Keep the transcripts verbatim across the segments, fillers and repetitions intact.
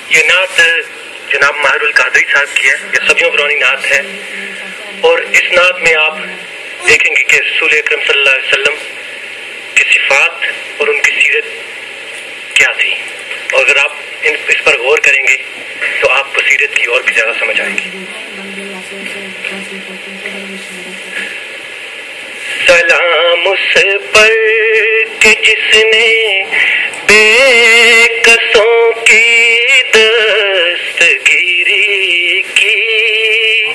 یہ نعت جناب ماہر القادری صاحب کی ہے، یہ سبیوں پرانی نعت ہے، اور اس نعت میں آپ دیکھیں گے کہ رسول اکرم صلی اللہ علیہ وسلم کی صفات اور ان کی سیرت کیا تھی، اور اگر آپ اس پر غور کریں گے تو آپ کو سیرت کی اور بھی زیادہ سمجھ آئے گی۔ سلام اس پر کہ جس نے بے کسوں کی دستگیری کی،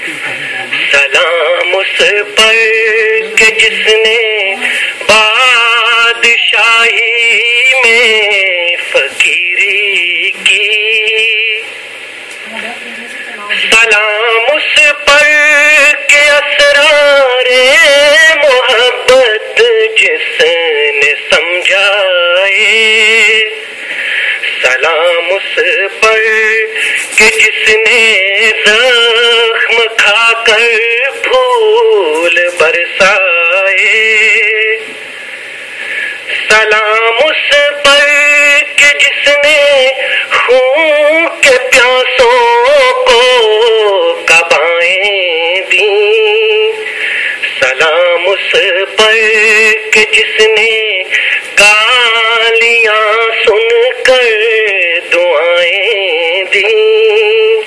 سلام اس پر کہ جس نے بادشاہی میں فقیری کی، سلام اس پر کہ اسرار محبت جس نے سمجھائے، سلام اس پر کہ جس نے زخم کھا کر پھول برسائے، سلام اس پر کہ جس نے خون کے پیاسوں کو قبائیں دیں، سلام اس پر کہ جس نے گالیاں سن کر دعائیں دیں،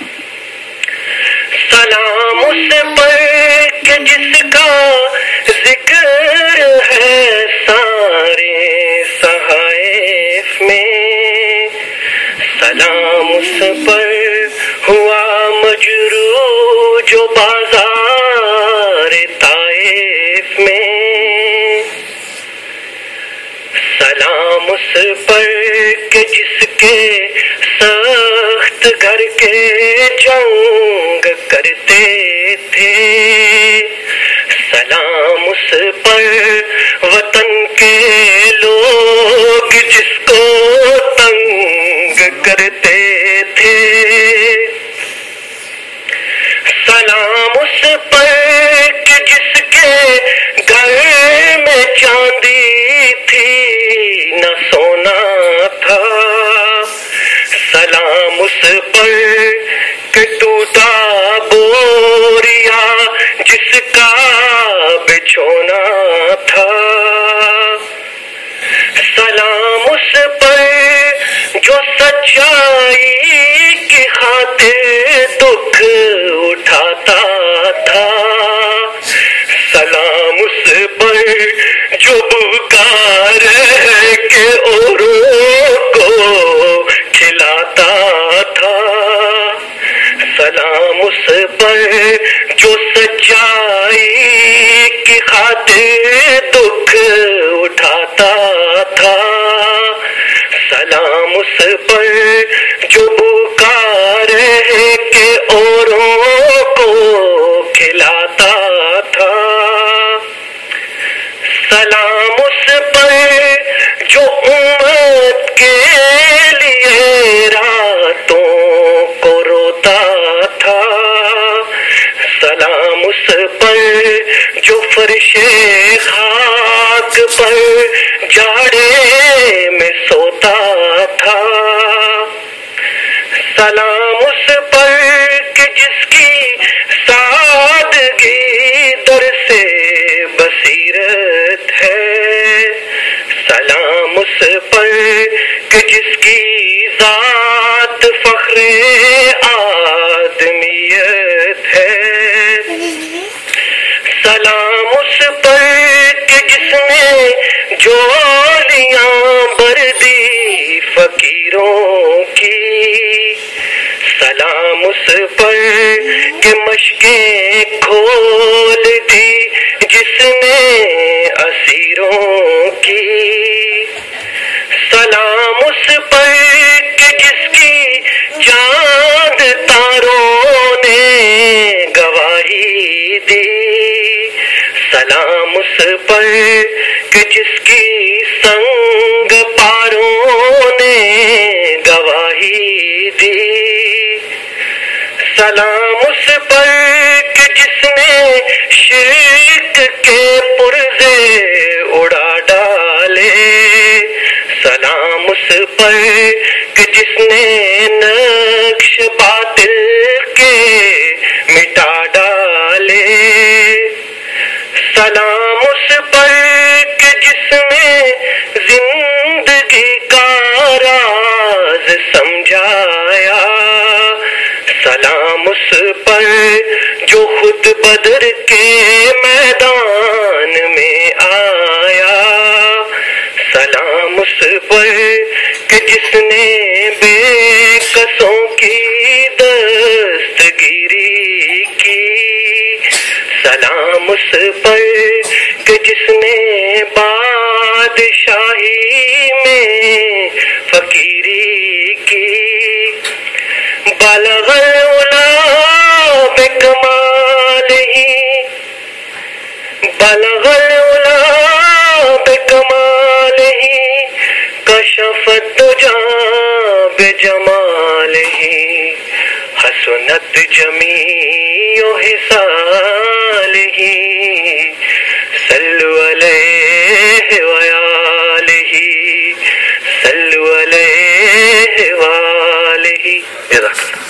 سلام اس پر کہ جس کا ذکر ہے سارے صحائف میں، سلام اس پر ہوا مجروح جو بازار طائف میں، سلام اس پر کہ جس کے سخت گھر کے جنگ کرتے تھے، سلام اس پر وطن کے لوگ جس کو تنگ کرتے تھے، سلام اس پر کہ جس کے گھر میں چاندی تھی نہ سونا تھا، سلام اس پر کہ ٹوٹا بوریا جس کا بچھونا تھا، سلام اس پر جو سچائی کی خاطر دکھ اٹھاتا تھا، سلام اس پر جو بھوکا رہ کے اوروں کو کھلاتا تھا، سلام اس پر جو سچائی کی خاطر دکھ اٹھاتا تھا، سلام اس پر جو بھوکا رہ کے اوروں کو کھلاتا تھا، سلام اس پر جو امت کے لیے راتوں کو روتا تھا، سلام اس پر جو فرش خاک پر جاڑے میں سوتا تھا، سلام اس پر کہ جس کی سادگی در سے بصیرت ہے، سلام اس پر کہ جس کی ذات فخر آدمیت ہے، سلام اس پر کہ جس نے جولیاں بردی فقیروں کی، سلام اس پر کہ مشکیں کھول دی جس نے اسیروں کی، سلام اس پر کہ جس کی چاند تاروں نے گواہی دی، سلام اس پر کہ جس کی سنگ پاروں نے گواہی دی، سلام اس پر کہ جس نے شرک کے پرزے اڑا ڈالے، سلام اس پر کہ جس نے سلام اس پر کہ جس نے زندگی کا راز سمجھایا، سلام اس پر جو خود بدر کے میدان میں آیا، سلام اس پر کہ جس نے بے کسوں کی دستگیری کی، سلام اس پر کہ جس نے بادشاہی میں فقیری کی، بلغ العلا بکمالہ، بلغ العلا بکمالہ، کشف الدجی بجمالہ، حسنت جمیع خصالہ، صلوا علیہ وآلہ، صلوا علیہ وآلہ۔ جزاک اللہ۔